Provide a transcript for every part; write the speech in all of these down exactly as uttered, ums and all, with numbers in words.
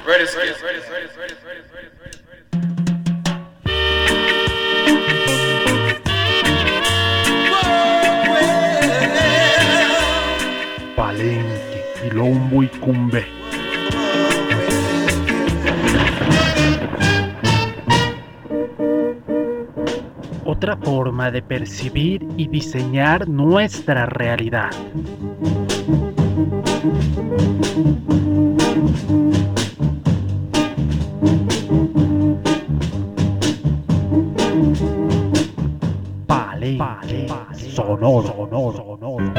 Ready, ready, ready, ready, ready, ready, ready, ready. Palenque, quilombo y cumbe. Otra forma de percibir y diseñar nuestra realidad. Palenque, sonoro, sonoro, sonoro.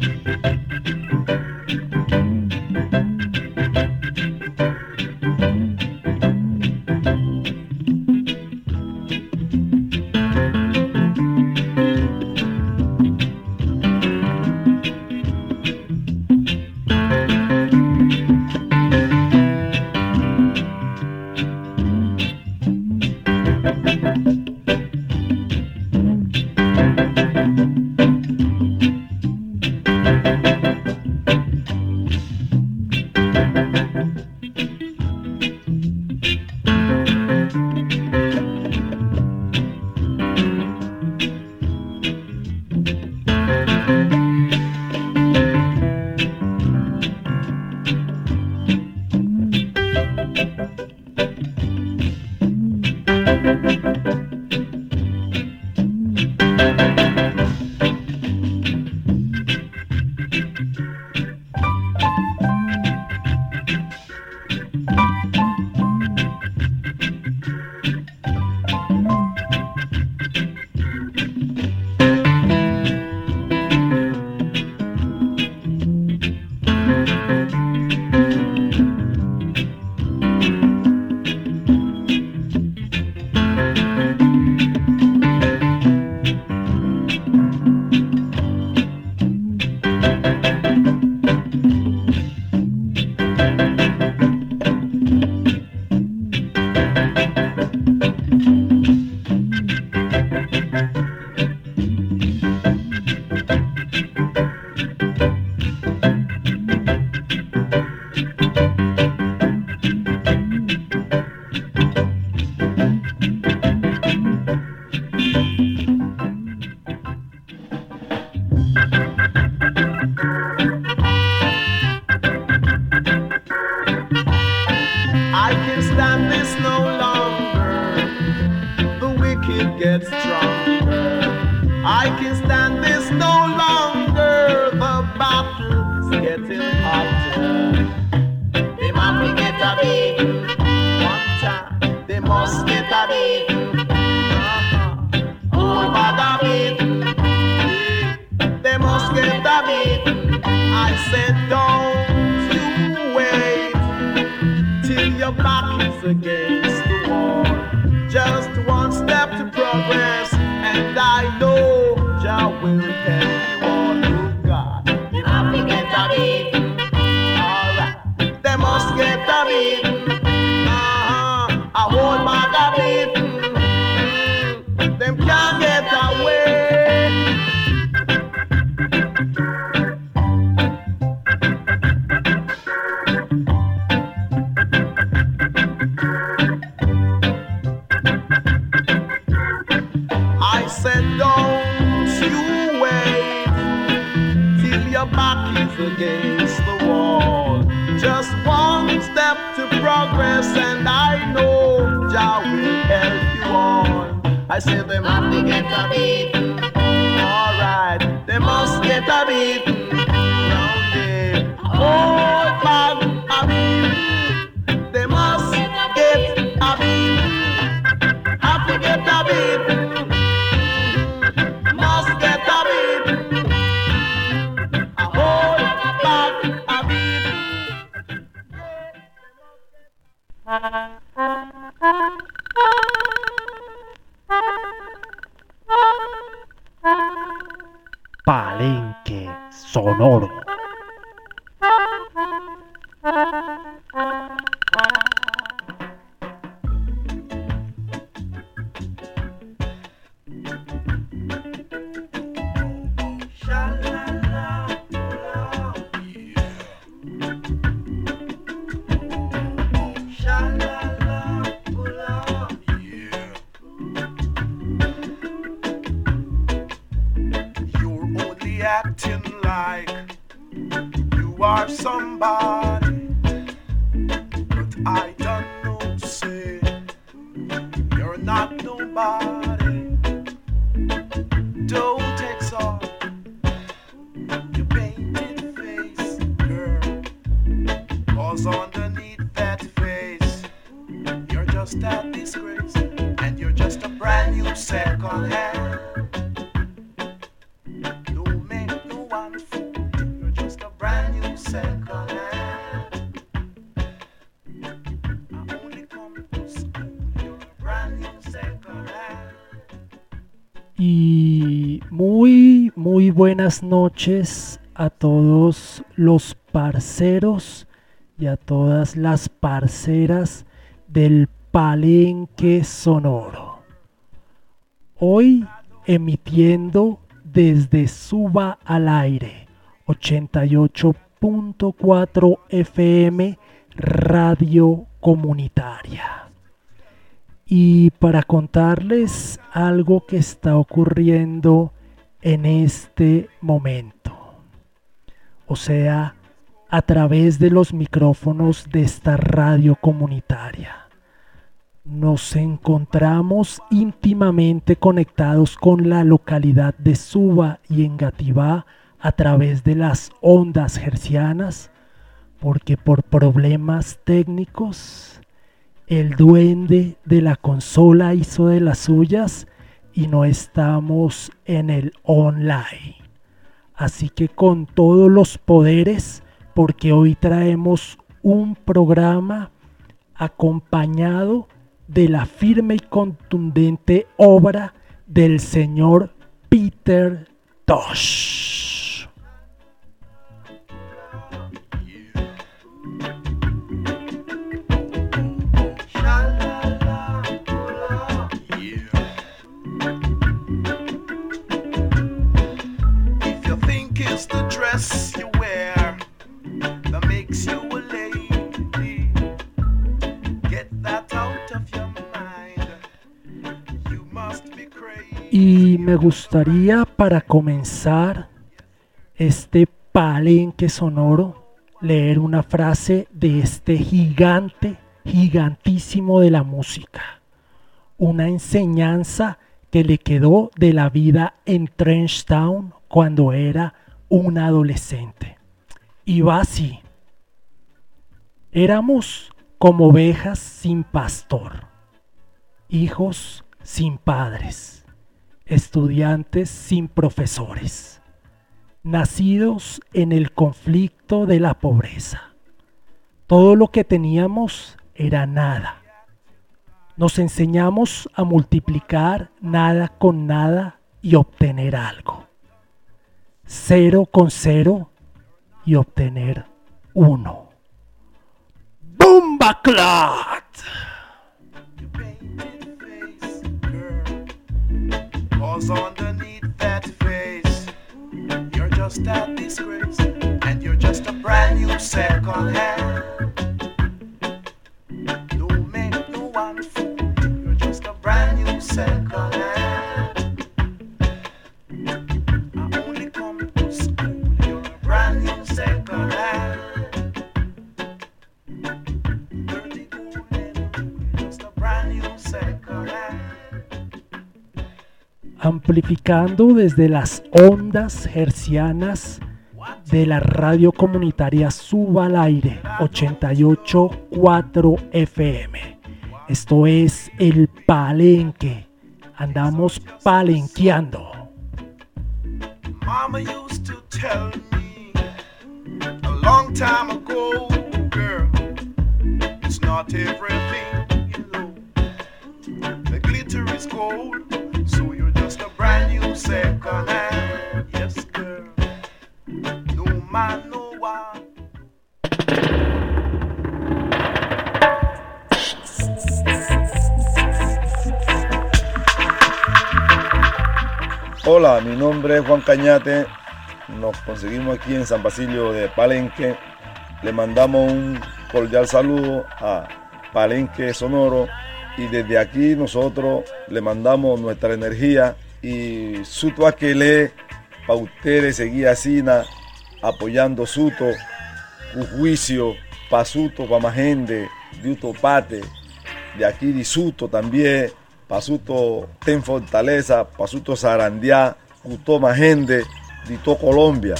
Palenque sonoro. I don't know, say you're not nobody. Don't exalt your painted face, girl, 'cause underneath that face you're just a disgrace, and you're just a brand new second hand. Don't make no one fool, you're just a brand new second hand. I only come to school, you're a brand new second hand. Y muy, muy buenas noches a todos los parceros y a todas las parceras del Palenque Sonoro. Hoy emitiendo desde Suba al Aire, ochenta y ocho punto cuatro F M, Radio Comunitaria. Y para contarles algo que está ocurriendo en este momento, o sea, a través de los micrófonos de esta radio comunitaria, nos encontramos íntimamente conectados con la localidad de Suba y Engativá a través de las ondas hercianas, porque por problemas técnicos el duende de la consola hizo de las suyas y no estamos en el online. Así que con todos los poderes, porque hoy traemos un programa acompañado de la firme y contundente obra del señor Peter Tosh. You wear that makes you a lady. Get that out of your mind. You must be crazy. Y me gustaría, para comenzar este palenque sonoro, leer una frase de este gigante, gigantísimo de la música. Una enseñanza que le quedó de la vida en Trenchtown cuando era un adolescente. Y va así: éramos como ovejas sin pastor, hijos sin padres, estudiantes sin profesores, nacidos en el conflicto de la pobreza. Todo lo que teníamos era nada. Nos enseñamos a multiplicar nada con nada y obtener algo. Cero con cero y obtener uno. ¡Bomba Clat! Cause underneath that face you're just a disgrace, and you're just a brand new second hand. Don't make no one fool, you're just a brand new second hand. Amplificando desde las ondas hercianas de la radio comunitaria Suba al Aire, ochenta y ocho punto cuatro F M. Esto es el Palenque. Andamos palenqueando. Mama used to tell me a long time ago, girl, it's not everything, you know. The glitter is gold, so you're just a brand new second hand. Yes, girl. No man, no one. Hola, mi nombre es Juan Cañate. Nos conseguimos aquí en San Basilio de Palenque. Le mandamos un cordial saludo a Palenque Sonoro. Y desde aquí nosotros le mandamos nuestra energía y Suto Aquelé para ustedes seguir así apoyando Suto, un juicio Pasuto, Pamagende, Diutopate, de aquí Disuto también, Pasuto Ten Fortaleza, Pasuto Sarandiá, Cutó Magende, Dito Colombia.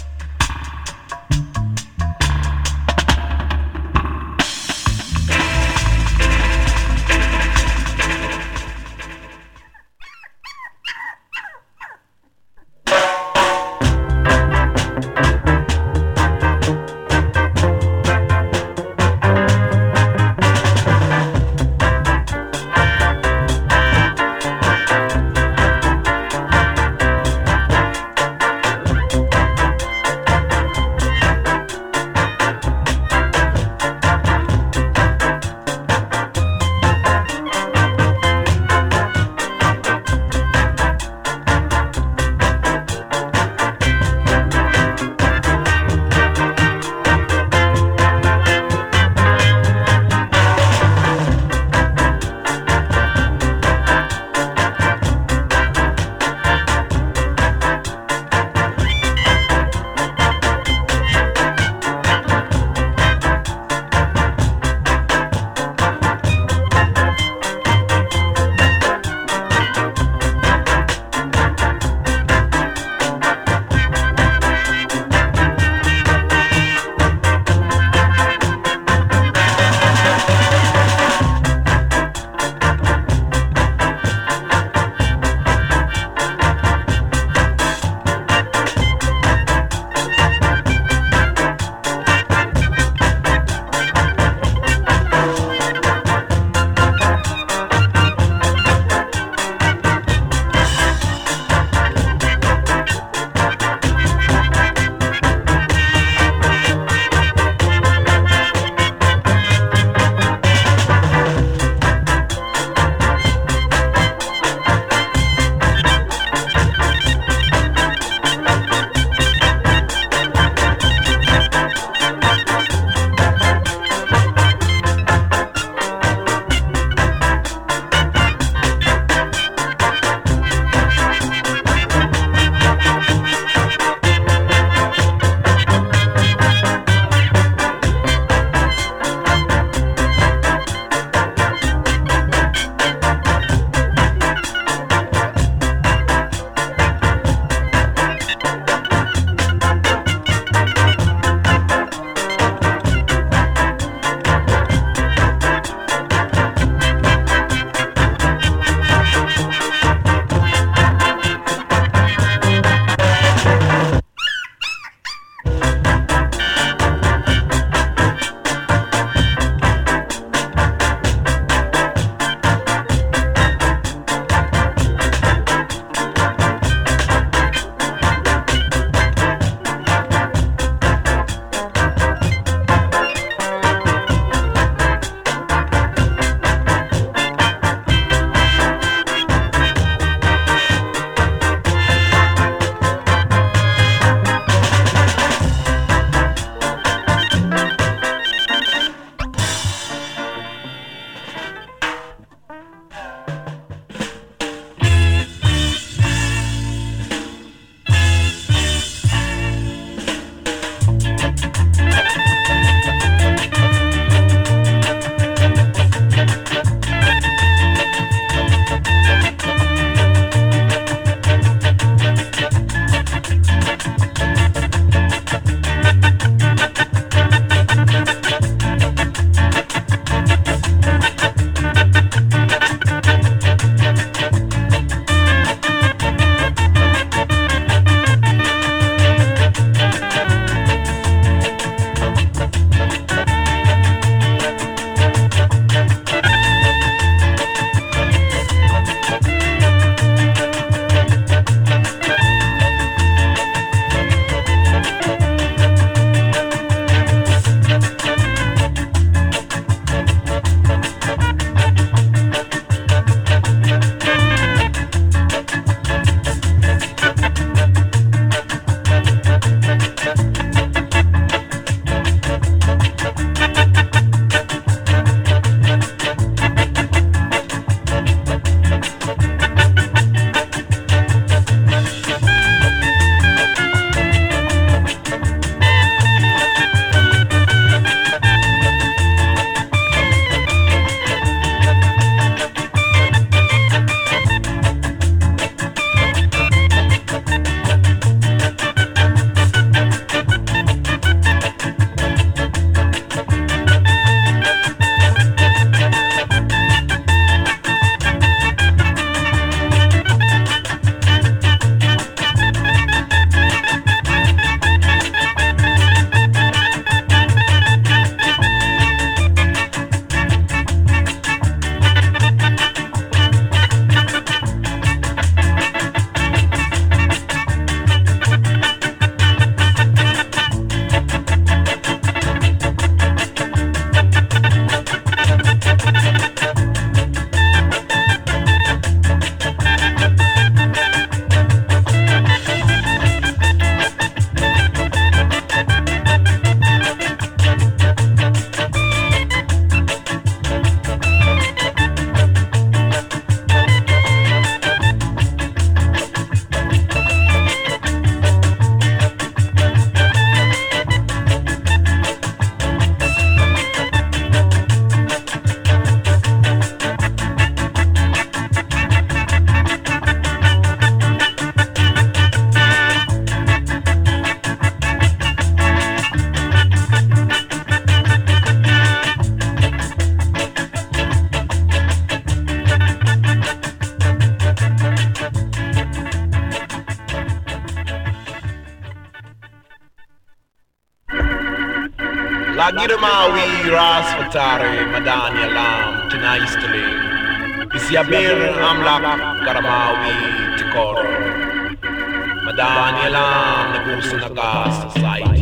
Lagirmawi Rasvatari Madani Alam Tinaistali Isiabir Amlak Karamawi Tikoro Madani Alam Nagusunaga Society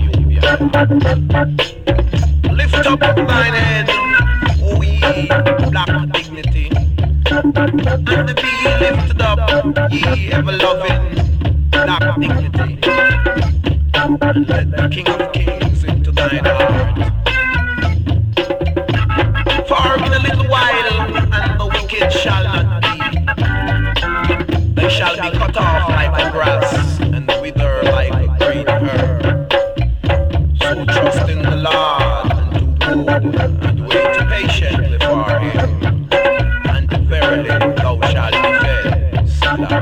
Lift up thine head, O ye black dignity, and be lifted up, ye ever-loving black dignity, and let the King of Kings into thine heart. For in a little while, and the wicked shall not be, they shall be cut off like the grass, and wither like a green herb. So trust in the Lord, and wait patiently for him, and verily thou shalt be fed. Selah.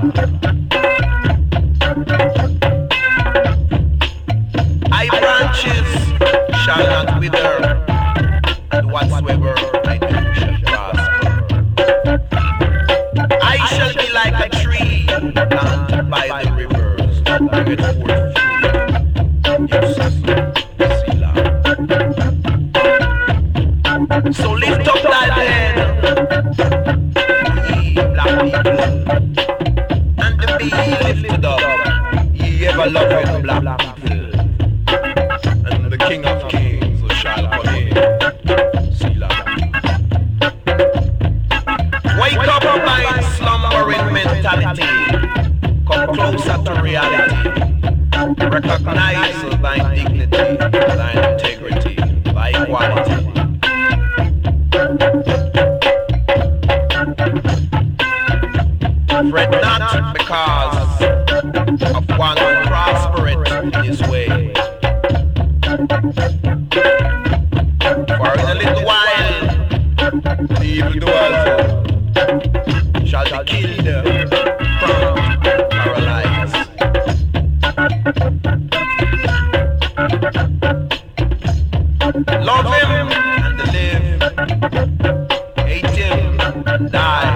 Thy branches shall not wither, and whatsoever I do shall prosper. I shall be like a tree planted by the rivers, that bringeth forth fruit. Yes. So lift up thy head, ye black people, and be lifted up, ye ever-loving black people, and the King of Kings shall come in. Selah. Wake up thy slumbering mentality, come closer to reality, recognize thy dignity, thy integrity, thy equality. Fret not because of one who prospereth in his way. For in a little while the evildoers shall be killed, burned, paralyzed. Love him and live, hate him and die.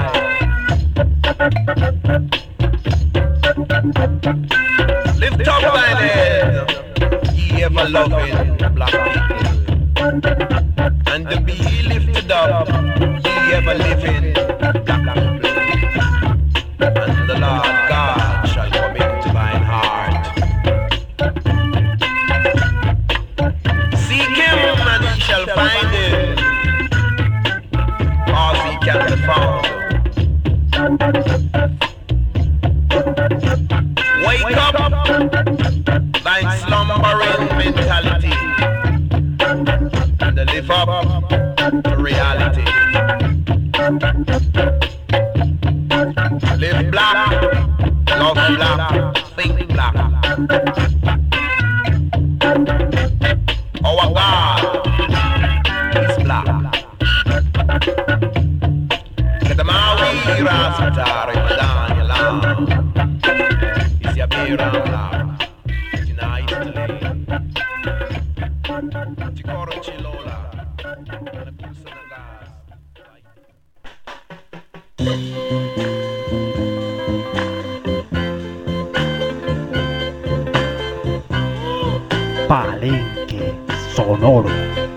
Lift up thine head, ye ever-loving black people, and be lifted up, ye ever-living black people, and the Lord God shall come into thine heart. Seek him and he shall find him, cause he can be found. Wake up, thy slumbering mentality, and live up to reality. Live black, love black, think black. Our God is black. Kedamawi Rasatari Madani Alam. Isiabira Amlak Tinaistali Tikoro Chilola Nakusanagas. Palenque Sonoro.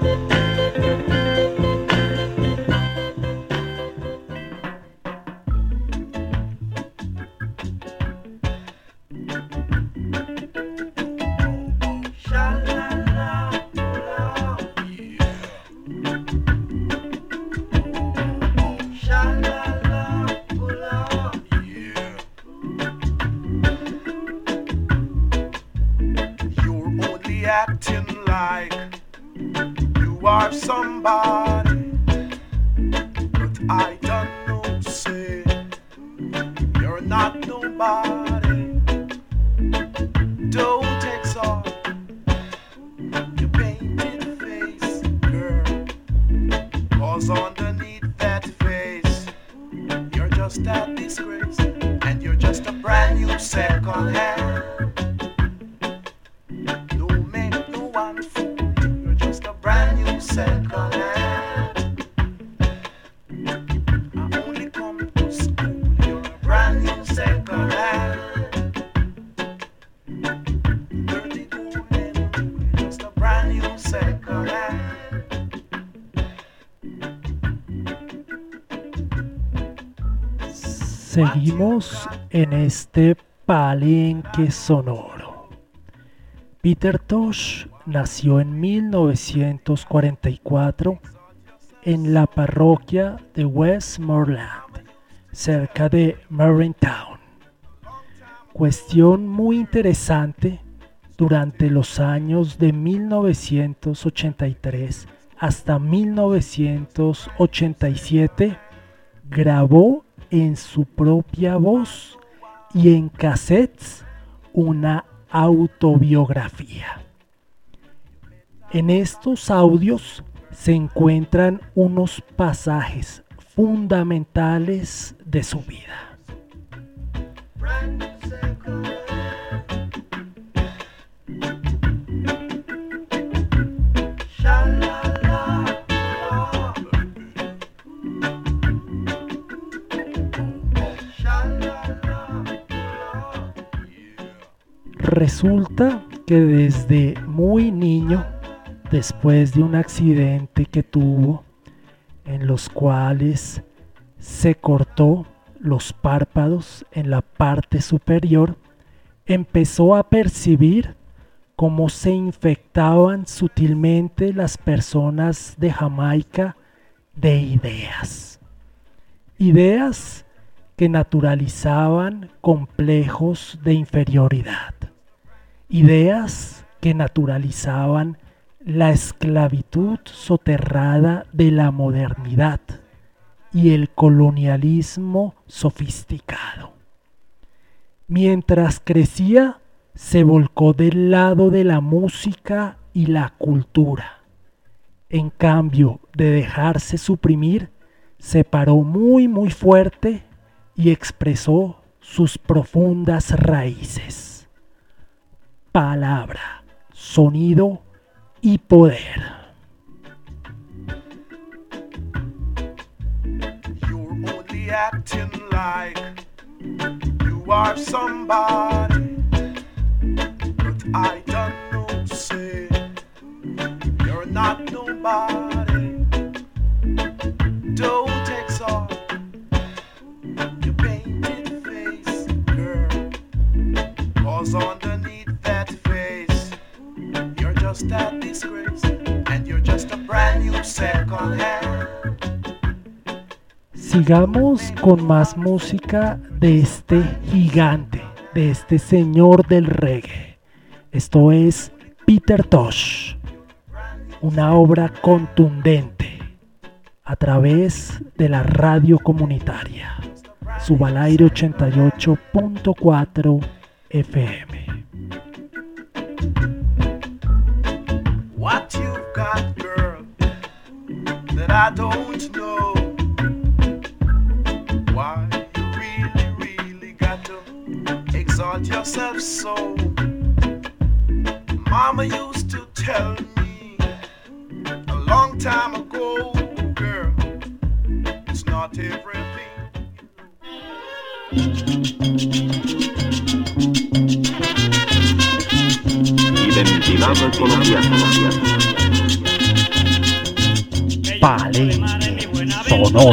Acting like you are somebody, but I don't know, say you're not nobody. Don't exalt your painted face, girl, cause underneath that face you're just a disgrace, and you're just a brand new second hand. You're just a brand new second hand. I only come to school. You're a brand new second hand. Dirty cool and you're just a brand new second hand. Seguimos en este palenque sonoro. Peter Tosh nació en mil novecientos cuarenta y cuatro en la parroquia de Westmoreland, cerca de Marinetown. Cuestión muy interesante, durante los años de mil novecientos ochenta y tres hasta mil novecientos ochenta y siete, grabó en su propia voz y en cassettes una autobiografía. En estos audios se encuentran unos pasajes fundamentales de su vida. Resulta que desde muy niño, después de un accidente que tuvo, en los cuales se cortó los párpados en la parte superior, empezó a percibir cómo se infectaban sutilmente las personas de Jamaica de ideas. Ideas que naturalizaban complejos de inferioridad. Ideas que naturalizaban la esclavitud soterrada de la modernidad y el colonialismo sofisticado. Mientras crecía, se volcó del lado de la música y la cultura. En cambio de dejarse suprimir, se paró muy muy fuerte y expresó sus profundas raíces. Palabra, sonido y poder. You're only acting like you are somebody, but I don't know, say you're not nobody. Don't exalt your painted face, girl, 'cause underneath that face you're just a disgrace, and you're just a brand new second hand. Sigamos con más música de este gigante, de este señor del reggae. Esto es Peter Tosh, una obra contundente a través de la radio comunitaria, Subalaire ochenta y ocho punto cuatro F M. What you've got, girl, that I don't know. Why you really, really got to exalt yourself so. Mama used to tell me a long time ago, girl, it's not everything. Identidad colombiana. Palenque sonoro.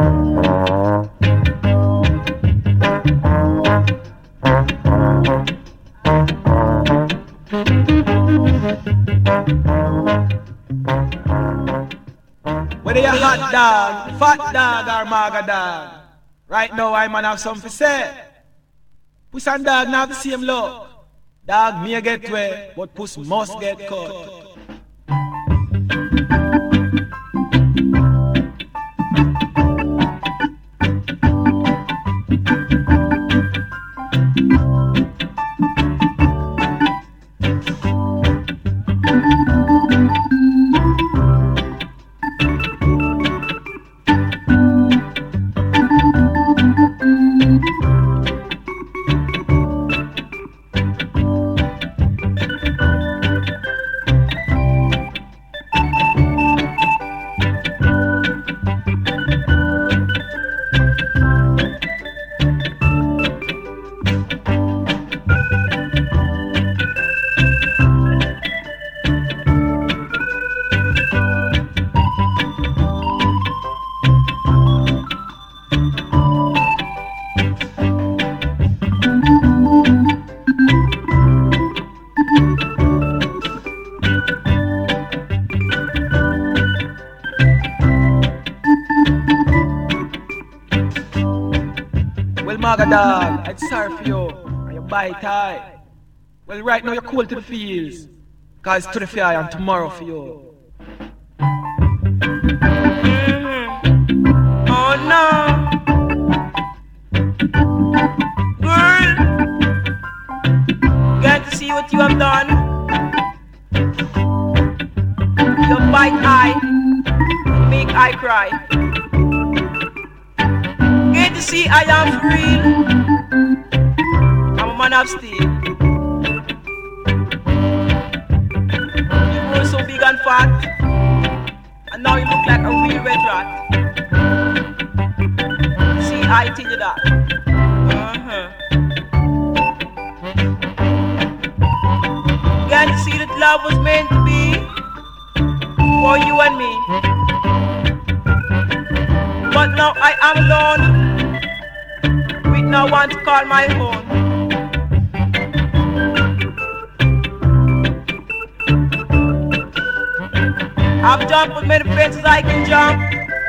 Whether you're hot dog, fat dog, or maga dog, right now I man have something to say. Puss and dog now have the same look. Dog may get wet, but puss must get cut. Dog, I'd sorry for you, and you bite high. Well, right now you're cool to the fields, cause it's to the fair and tomorrow for you. Mm-hmm. Oh no, girl, got to see what you have done. You bite high, make I cry. To see I am for real. I'm a man of steel. You were so big and fat, and now you look like a real red rat. See, I tell you that. Uh-huh. Can't you see that love was meant to be for you and me? But now I am alone. No one to call my own. I've jumped as many places I can jump,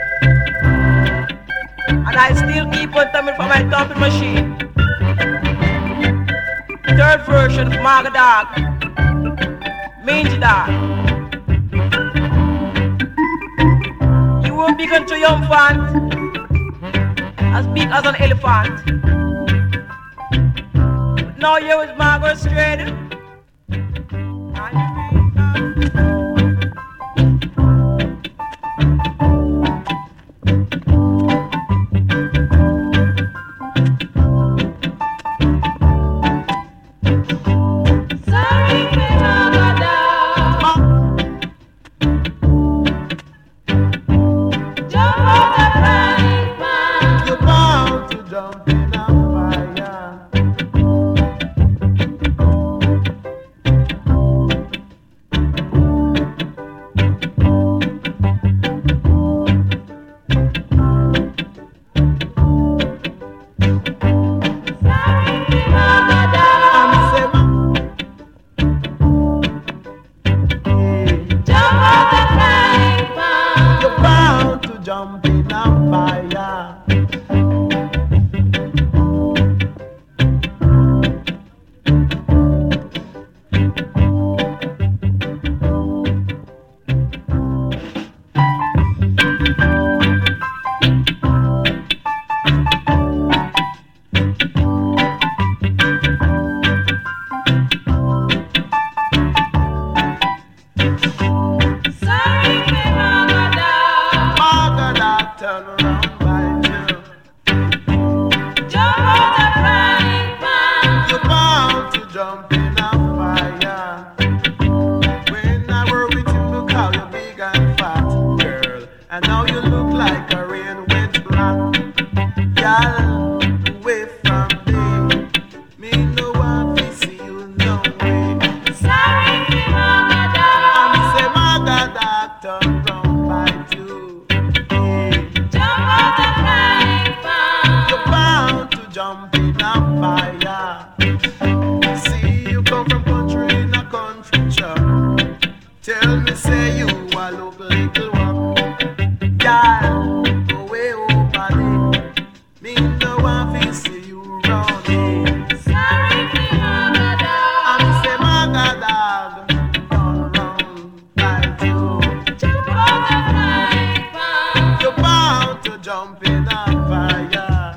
and I still keep on thumbing for my thumping machine. Third version of Maga Dog, Mangy Dog. You were big and triumphant, as big as an elephant. Now you with Margaret Straight. jump in a fire.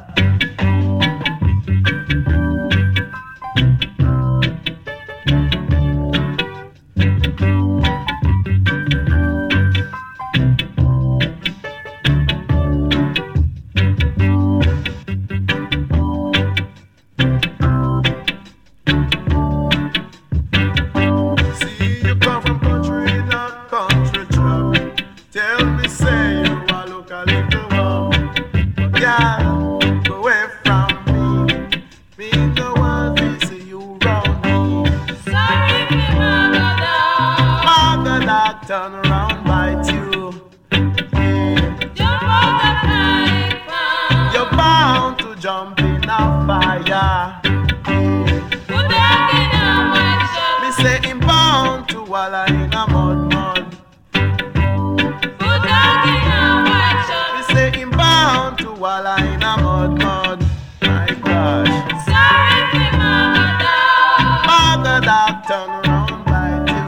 Turn around, bite you. Jump out the frying pan. You're bound to jump in a fire. Put that in a white shirt. Me say him bound to wallow in a mud mud. Put that in a white shirt. Me say him bound to wallow in a mud mud. My gosh. Sorry for Mama Dog. Mama Dog, turn around, bite you.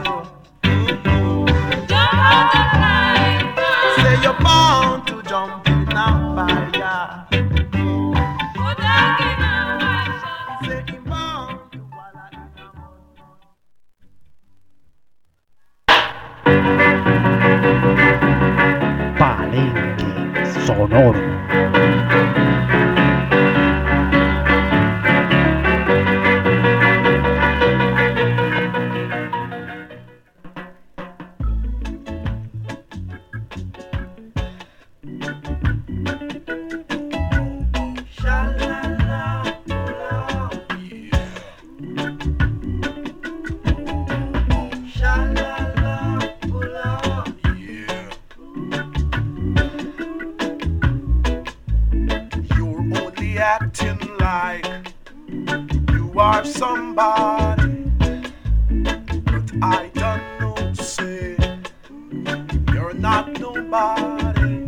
You're bound to jump in a fire. Put that in a white shirt. Say you're bound to wallow in a mud. Palenque sonoro. Acting like you are somebody, but I don't know, say you're not nobody.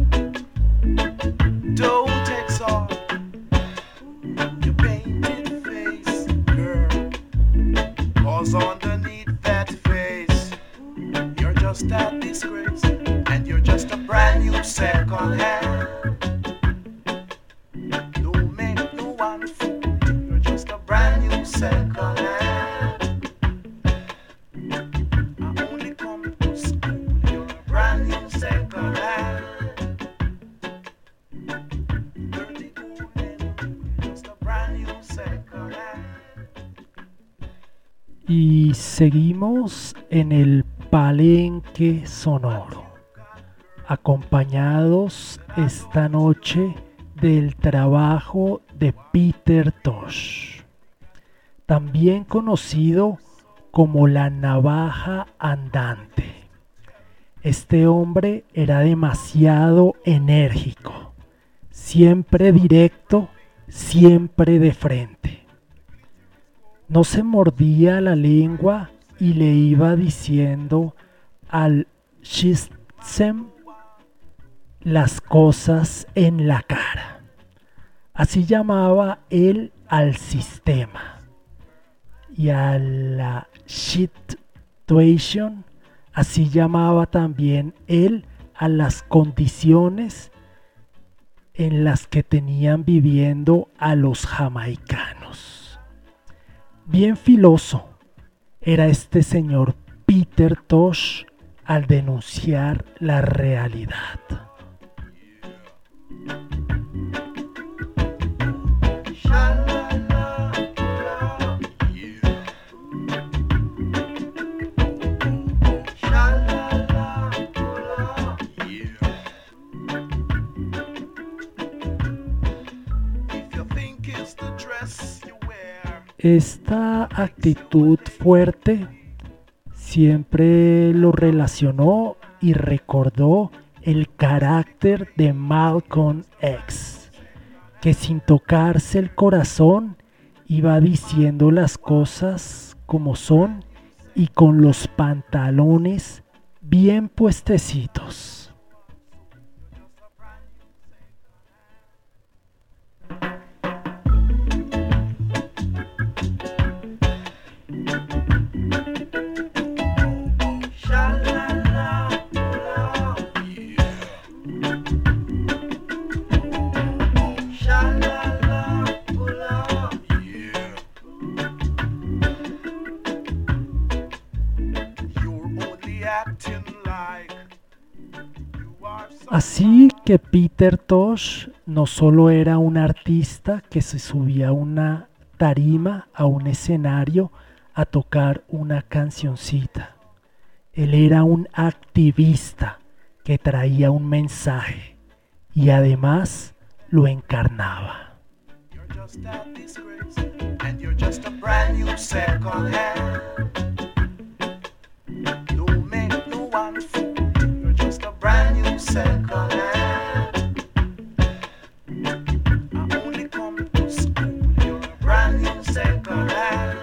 Don't exalt your painted face, girl, 'cause underneath that face you're just a disgrace, and you're just a brand new second hand. You're just a brand new second hand. I only come to school. You're a brand new second hand. Dirty golden, just a brand new second hand. Y seguimos en el Palenque sonoro, acompañados esta noche del trabajo de Peter Tosh, también conocido como la navaja andante. Este hombre era demasiado enérgico, siempre directo, siempre de frente. No se mordía la lengua y le iba diciendo al Shitsem las cosas en la cara. Así llamaba él al sistema. Y a la situation, así llamaba también él a las condiciones en las que tenían viviendo a los jamaicanos. Bien filoso era este señor Peter Tosh al denunciar la realidad. Esta actitud fuerte siempre lo relacionó y recordó el carácter de Malcolm X, que sin tocarse el corazón iba diciendo las cosas como son y con los pantalones bien puestecitos. que Peter Tosh no solo era un artista que se subía a una tarima, a un escenario, a tocar una cancioncita. Él era un activista que traía un mensaje y además lo encarnaba. You're just a disgrace, and you're just a brand new second hand. Don't make no one fool. You're just a brand new second hand. I only come to school. You're a brand new second hand.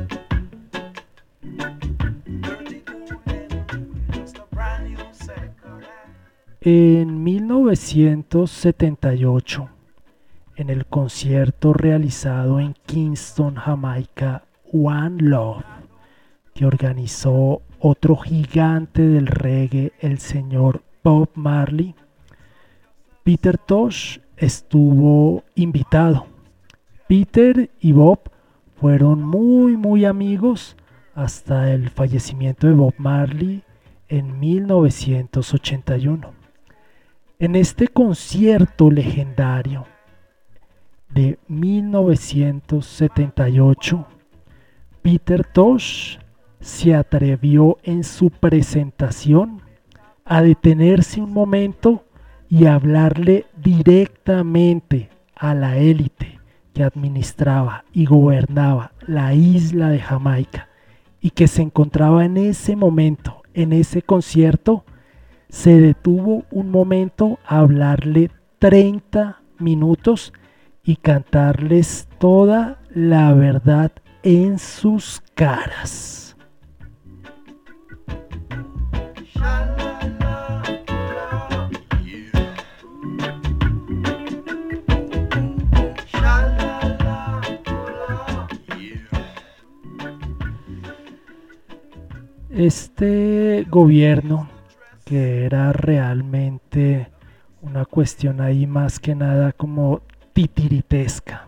Dirty golden rule. You're just a brand new second hand. En mil novecientos setenta y ocho, en el concierto realizado en Kingston, Jamaica, One Love, que organizó otro gigante del reggae, el señor Bob Marley, Peter Tosh estuvo invitado. Peter y Bob fueron muy muy amigos hasta el fallecimiento de Bob Marley en mil novecientos ochenta y uno. En este concierto legendario de mil novecientos setenta y ocho, Peter Tosh se atrevió en su presentación a detenerse un momento y hablarle directamente a la élite que administraba y gobernaba la isla de Jamaica y que se encontraba en ese momento, en ese concierto. Se detuvo un momento a hablarle treinta minutos y cantarles toda la verdad en sus caras. Este gobierno, que era realmente una cuestión ahí más que nada como titiritesca,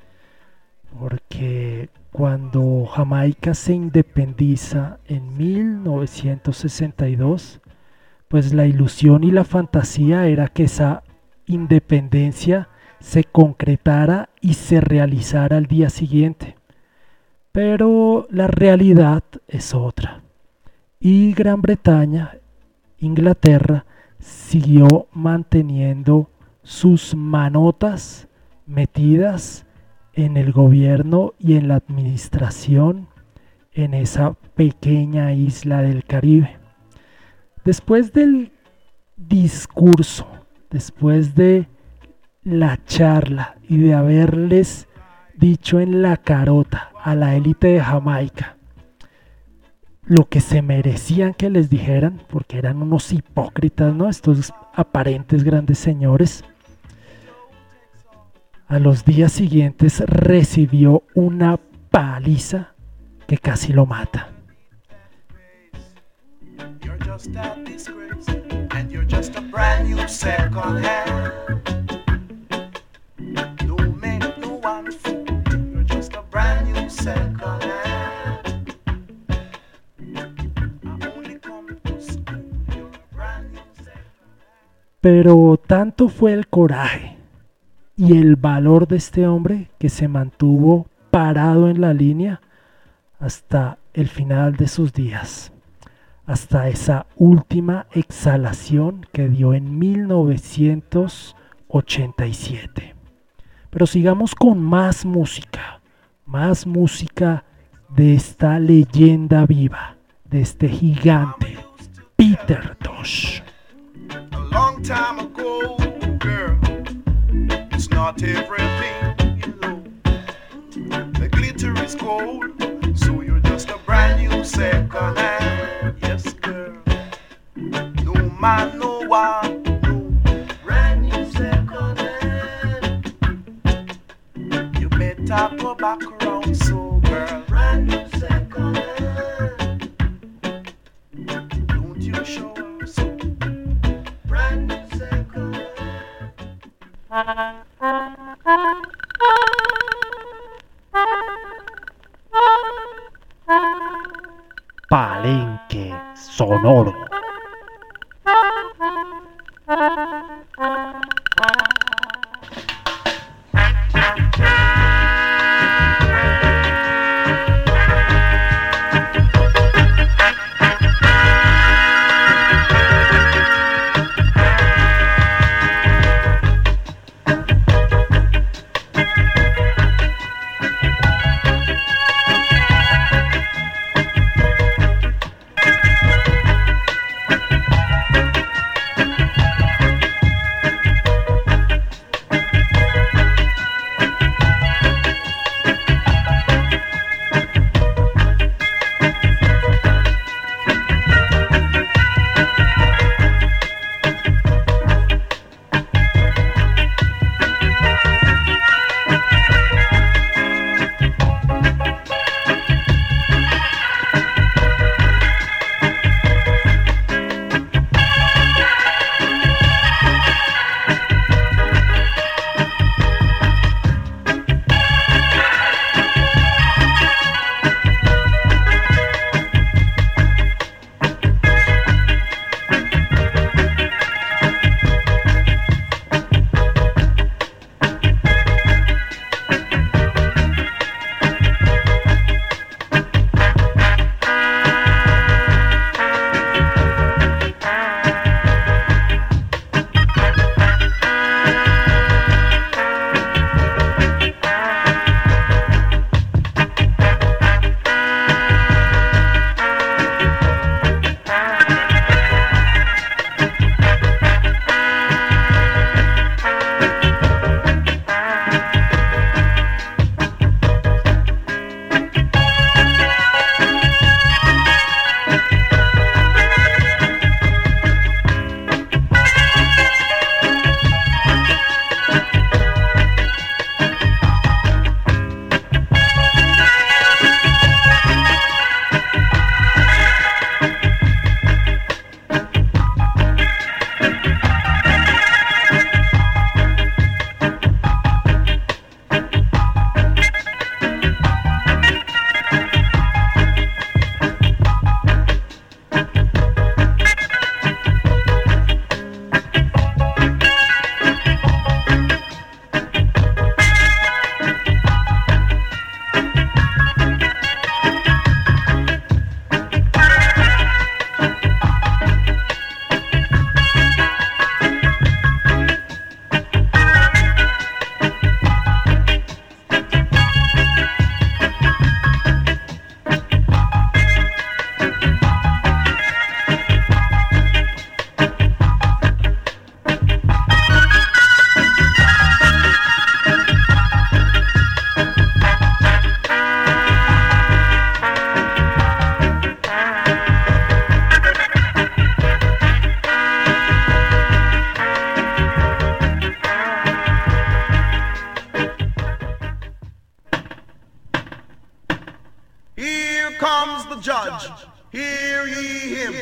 porque cuando Jamaica se independiza en mil novecientos sesenta y dos, pues la ilusión y la fantasía era que esa independencia se concretara y se realizara al día siguiente, pero la realidad es otra, y Gran Bretaña, Inglaterra, siguió manteniendo sus manotas metidas en el gobierno y en la administración en esa pequeña isla del Caribe. Después del discurso, después de la charla y de haberles dicho en la carota a la élite de Jamaica lo que se merecían que les dijeran, porque eran unos hipócritas, ¿no? Estos aparentes grandes señores. A los días siguientes recibió una paliza que casi lo mata. You're just a disgrace, and you're just a brand new second hand. Don't make no one fool. You're just a brand new second hand. Pero tanto fue el coraje y el valor de este hombre que se mantuvo parado en la línea hasta el final de sus días, hasta esa última exhalación que dio en mil novecientos ochenta y siete. Pero sigamos con más música, más música de esta leyenda viva, de este gigante, Peter Tosh. A long time ago, girl, it's not everything, you know. The glitter is gold, so you're just a brand new second hand. Yes, girl. No man, no one, no brand new second hand. You better go back around, so girl, brand new second hand. Don't you show us so brand new second hand. Palenque Sonoro. comes the judge. Hear ye him.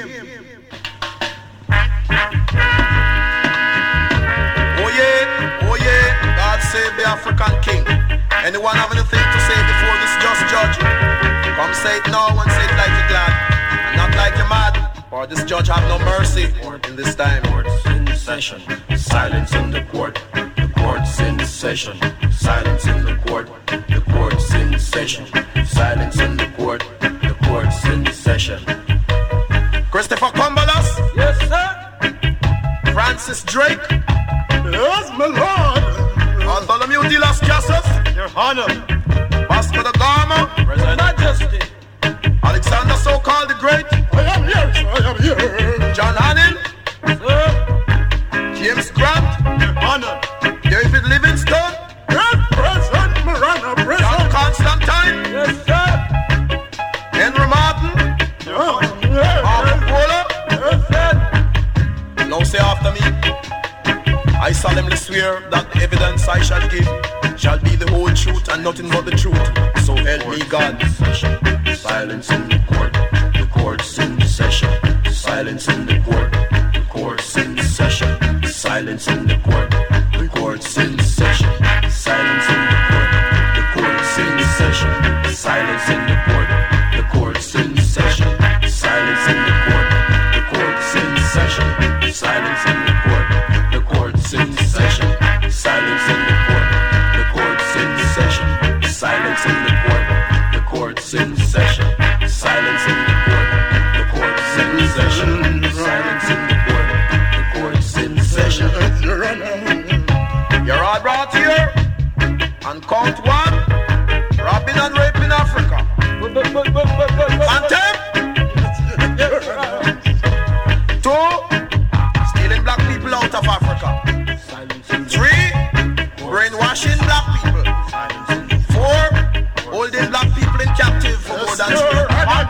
Oh yeah, oh yeah, God save the African king. Anyone have anything to say before this just judge? Come say it now and say it like you're glad, and not like you're mad. For this judge have no mercy in this time. Court's in session, silence in the court. The court's in session, silence in the court. The court's in session, silence in the court. The court's in session. Christopher Cumberlas. Yes, sir. Francis Drake. Yes, my lord. Bartholomew de las Casas. Your Honor. Vasco da Gama. Present Majesty. Alexander so-called the Great. I am here, sir. I am here. John Hannon. Sir. James Grant. Your Honor. David Livingstone. Yes, President Marana, John President. Constantine. Yes, sir. Henry Martin. Yeah, yeah, Arthur Kohler. yes, Sir. Now say after me. I solemnly swear that the evidence I shall give shall be the whole truth and nothing but the truth. So help me God. Session, silence in the court. The court's in session, silence in the court. The court's in session, silence in the court. The court's in session, silence in the court. The court's in session, silence in the court. The court's in session, silence in the court. The court's in session, silence in the court. The court's in session, silence in the court. The court's in session, silence in the court. The court's in session, silence in the court. The court's in session, silence in the court. The court's in session. Your Honor. You're all brought here and count one. Robbing and raping Africa. But, but, but, but, but, but, but, And ten. Two. Stealing black people out of Africa. Three. Brainwashing black people. Four. Holding black people in captive for more than Your Honor.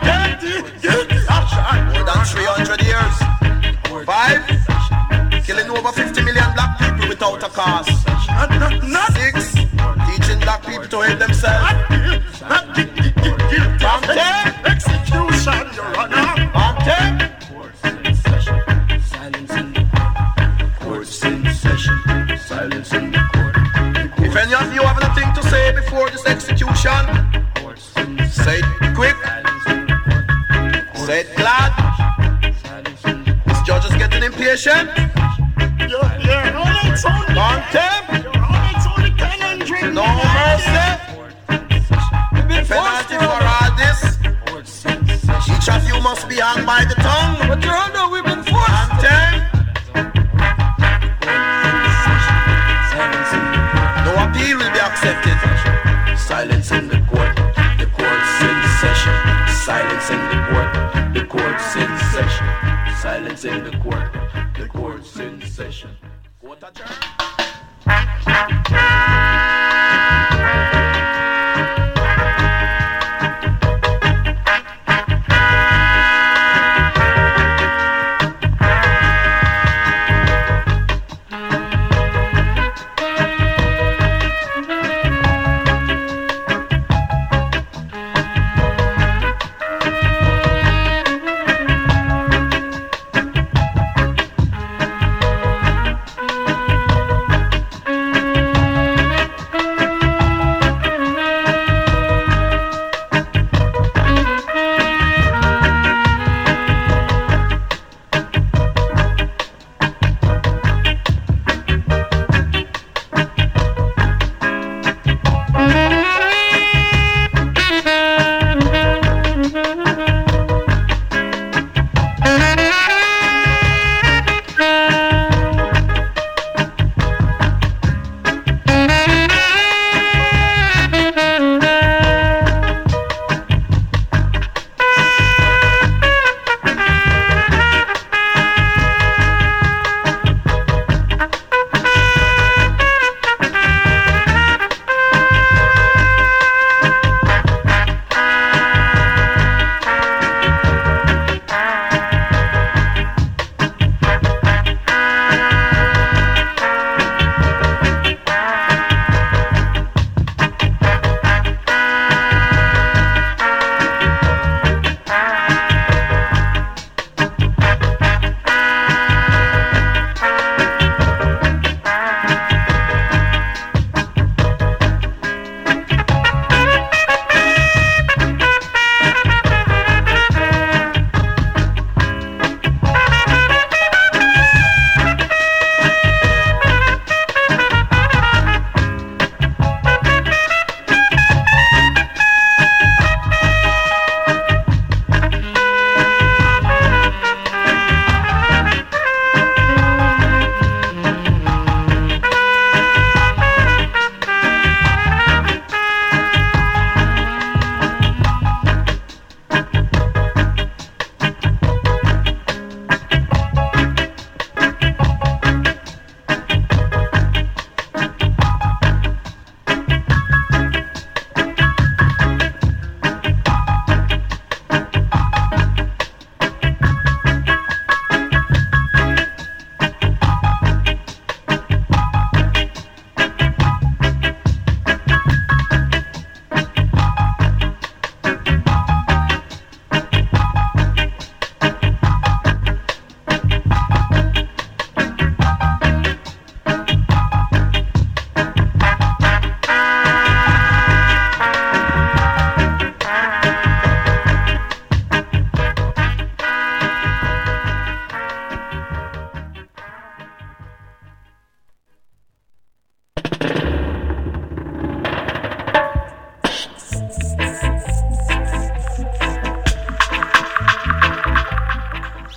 more than three hundred years. Five. Killing over fifty million black people without a cause. Not, not, not. Six. Teaching black people to hate themselves. Not gu- gu- gu- guilty of ex- execution, Your Honor. And ten. Court's in session, silence in the court. Court's in session, silence in the court. If any of you have anything to say before this execution, Court's in say it quick, silence in the court. say it glad. Silence in the This judge is getting impatient. Your, Your Honor, it's only, On ten. Your Honor, it's only ten hundred. No mercy. We've been forced Penalty to for all this. court's in session. Each of you must be hung by the tongue. But Your Honor, we've been forced. On ten. Silence in the court. No appeal will be accepted. Silence in the court. The court's in session. Silence in the court. The court's in session. Silence in the court. The court's in session. Court adjourned.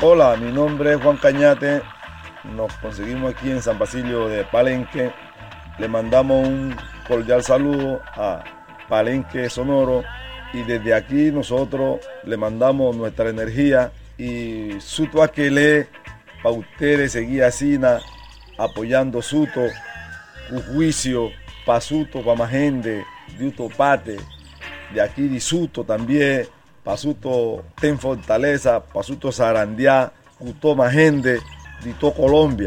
Hola, mi nombre es Juan Cañate. Nos conseguimos aquí en San Basilio de Palenque. Le mandamos un cordial saludo a Palenque Sonoro y desde aquí nosotros le mandamos nuestra energía y Suto Aquelé para ustedes seguir así apoyando Suto, un juicio para Suto, para más gente, de Utopate, de aquí de Suto también, para Suto ten fortaleza, para Suto Sarandiá, Utó más gente, de todo Colombia.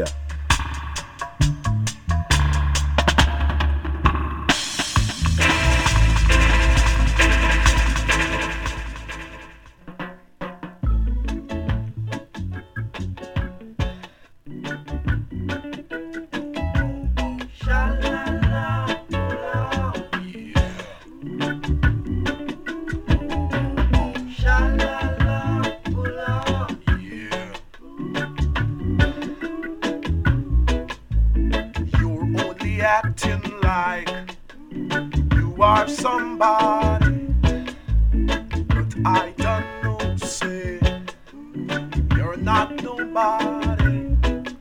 Acting like you are somebody, but I don't know, say you're not nobody.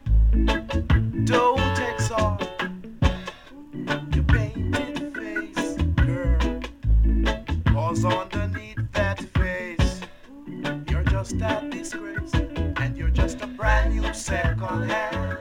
Don't exalt your painted face, girl, cause underneath that face you're just a disgrace, and you're just a brand new second hand.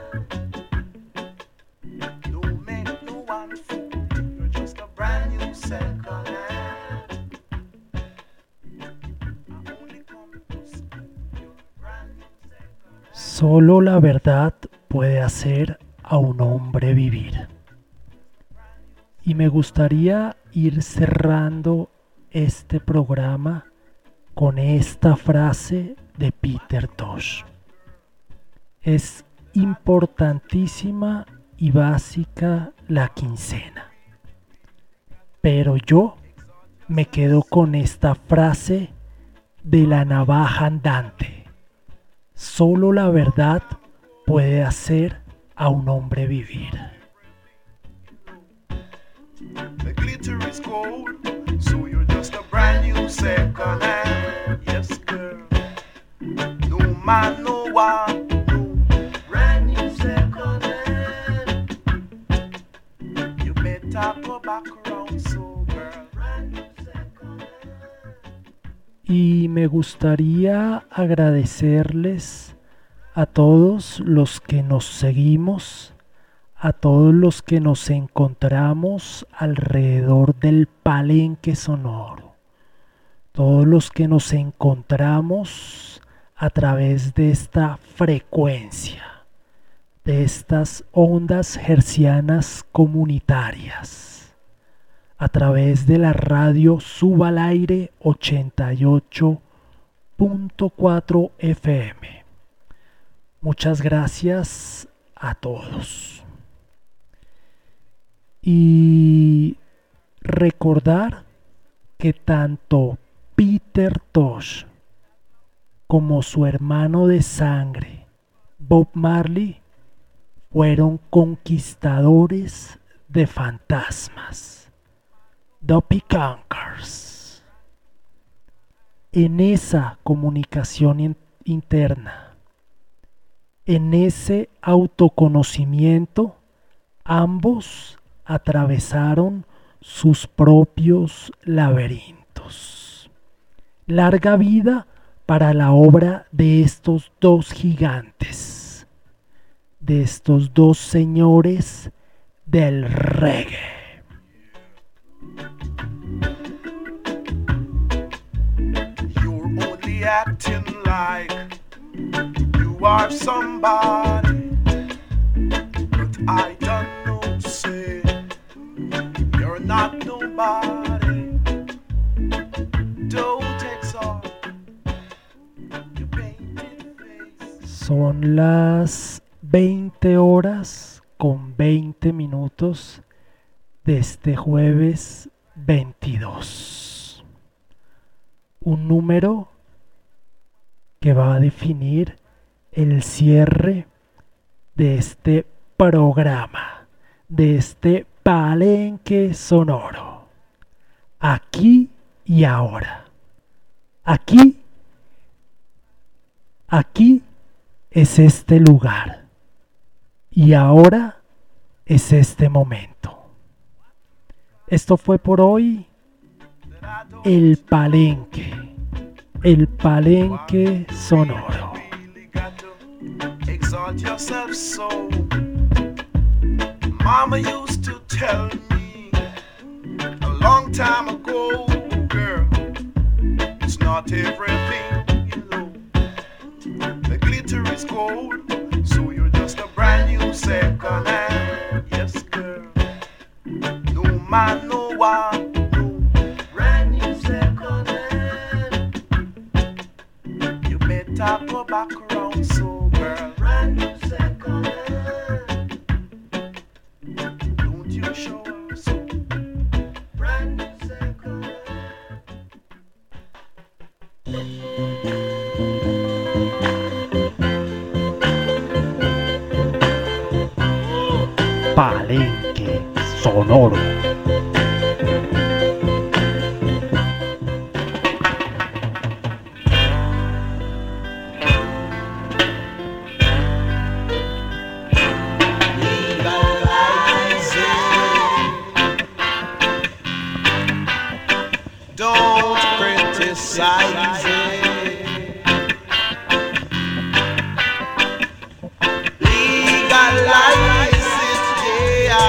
Solo la verdad puede hacer a un hombre vivir. Y me gustaría ir cerrando este programa con esta frase de Peter Tosh. Es importantísima y básica la quincena. Pero yo me quedo con esta frase de la navaja andante. Solo la verdad puede hacer a un hombre vivir. The glitter is gold, so you're just a brand new second hand. Yes, girl. No man, no one, no brand new second hand. You better go back around, so girl. Brand new second hand. Y me gustaría agradecerles a todos los que nos seguimos, a todos los que nos encontramos alrededor del Palenque Sonoro, todos los que nos encontramos a través de esta frecuencia, de estas ondas hertzianas comunitarias, a través de la radio Suba al Aire ochenta y ocho punto cuatro F M. Muchas gracias a todos. Y recordar que tanto Peter Tosh como su hermano de sangre, Bob Marley, fueron conquistadores de fantasmas. Doppelgangers. En esa comunicación in- interna, en ese autoconocimiento, ambos atravesaron sus propios laberintos. Larga vida para la obra de estos dos gigantes, de estos dos señores del reggae. Acting like you are somebody, but I don't know, say you're not nobody. Don't exalt your painted face. Son las veinte horas con veinte minutos de este jueves veintidós. Un número que va a definir el cierre de este programa, de este Palenque Sonoro. Aquí y ahora. Aquí Aquí es este lugar y ahora es este momento. Esto fue por hoy el Palenque, el Palenque sonoro. Exalt yourself so. Mama used to tell me a long time ago, girl, it's not everything, you know. The glitter is gold, so you're just a brand new second hand. Yes, girl. No man, no one, no brand new second hand. You better go back around, so girl, brand new second hand. Don't you show her so brand new second hand. Palenque sonoro. Don't criticize it. Legalize it, yeah,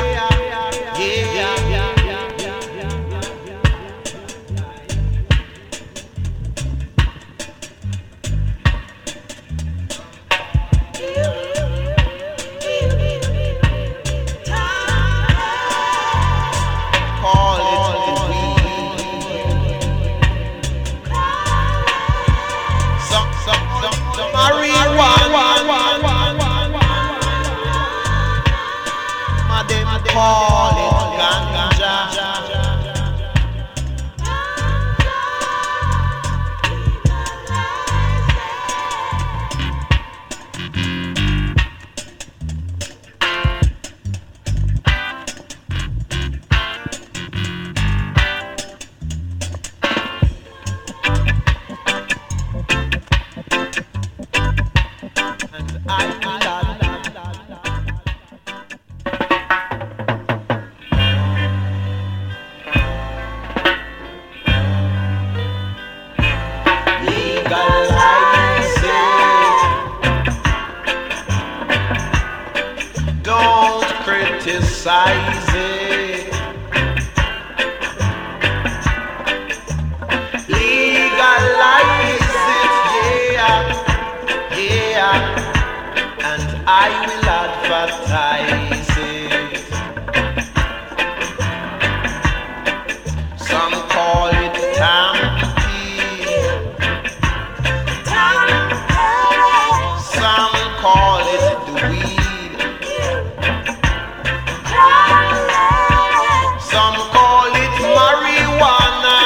call it weed. Some, some, some, some marijuana. Madam call it ganja. And I legalize it. Don't criticize it. Legalize it, yeah, yeah, and I will advertise it. Some call it tampy, some call it the weed, some call it marijuana,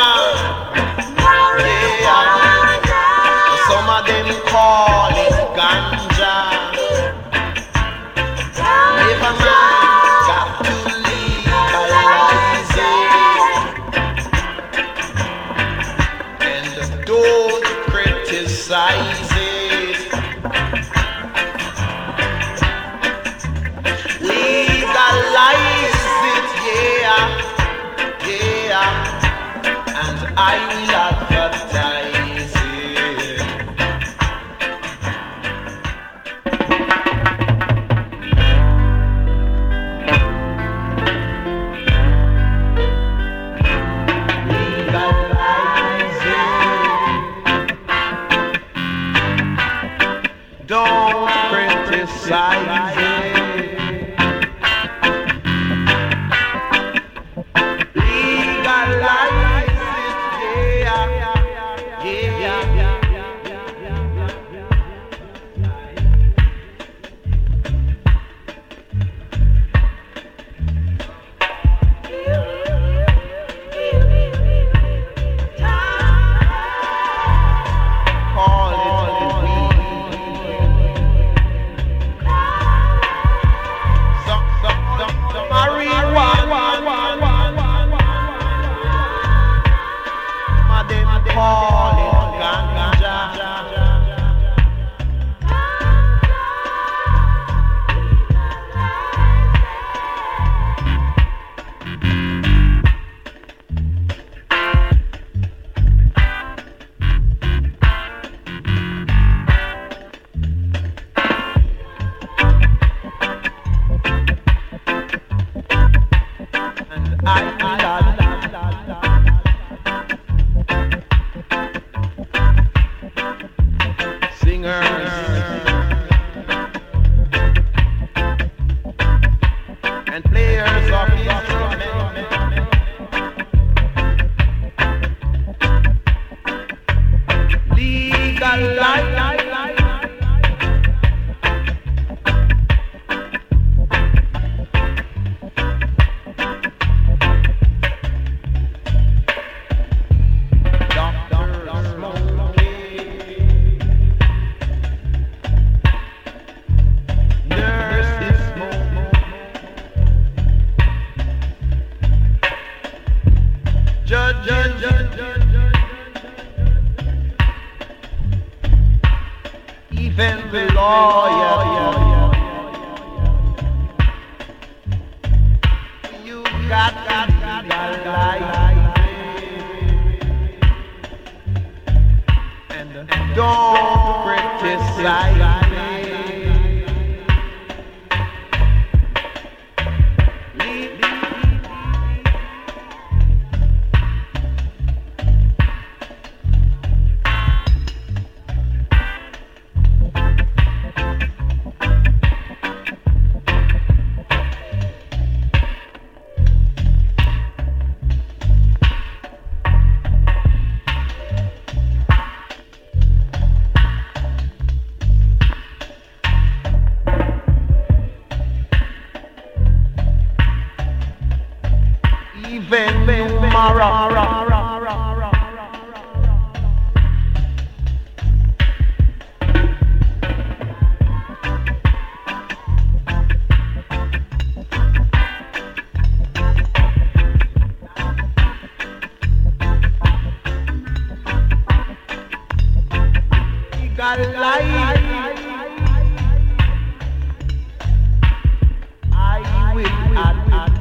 yeah, some of them call it ganja. Never mind, got to legalize it, and don't criticize it. Legalize it, yeah, yeah, and I will advertise it. Legalize it. Don't criticize it. Legalize it, yeah, judges, even the lawyers. You got to realize and don't criticize me. Even tomorrow. You gotta lie. I will admit.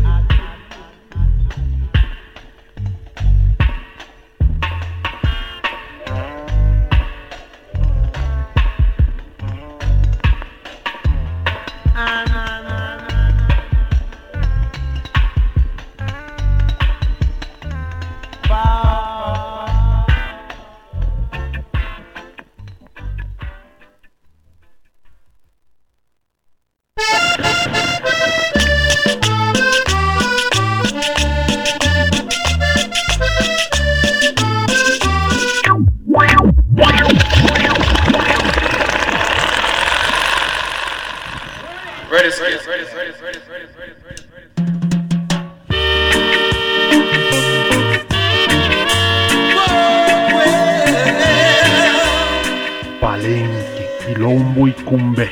Palenque, quilombo y cumbe.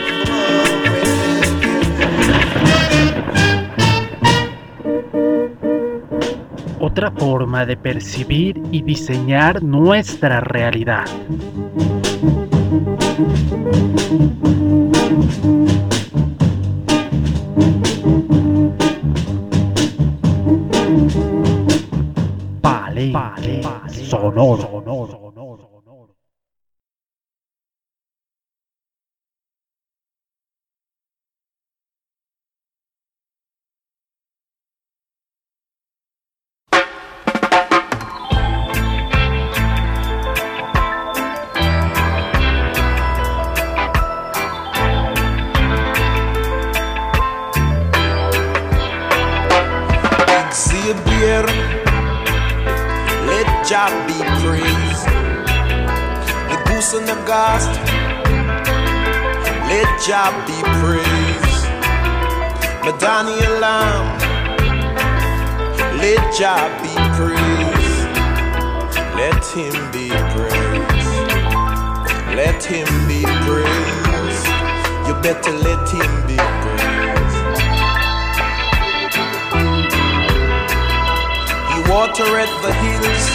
Otra forma de percibir y diseñar nuestra realidad. Palenque, sonoro. Xavier, let Jah be praised. The goose and the ghost, let Jah be praised. Madani Alam, let Jah be praised. Let him be praised. Let him be praised. You better let him be praised. Watereth the hills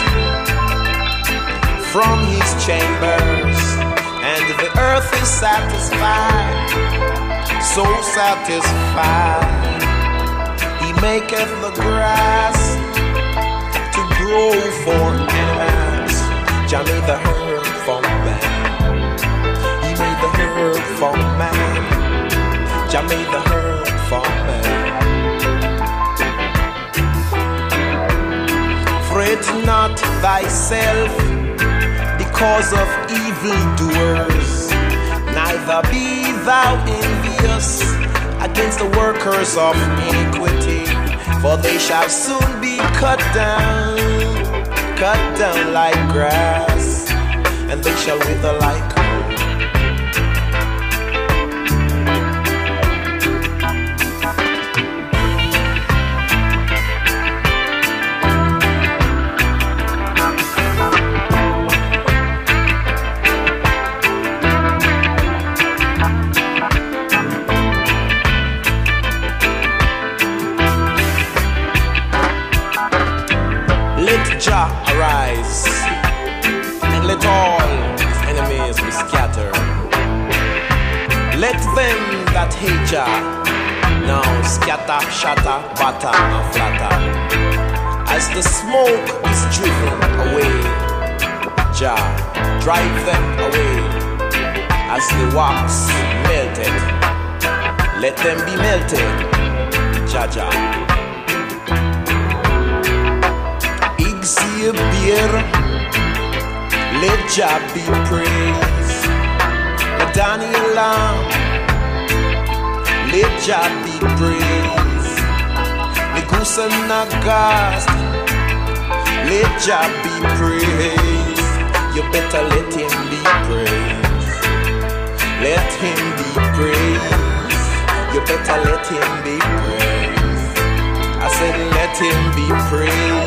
from his chambers, and the earth is satisfied, so satisfied. He maketh the grass to grow for animals. Jah made the herb for man. He made the herb for man. Jah made the herb for man. Fret not thyself because of evildoers, neither be thou envious against the workers of iniquity, for they shall soon be cut down, cut down like grass, and they shall wither like grass. that hey Jah, now scatter, shatter, batter and flatter. As the smoke is driven away, Jah, drive them away. As the wax melted, let them be melted, Jah Jah. Exhibit, let Jah be praised. Daniel, let Jah be praised. Nikusa Nagas, let Jah be praised. You better let him be praised. Let him be praised. You better let him be praised. I said let him be praised.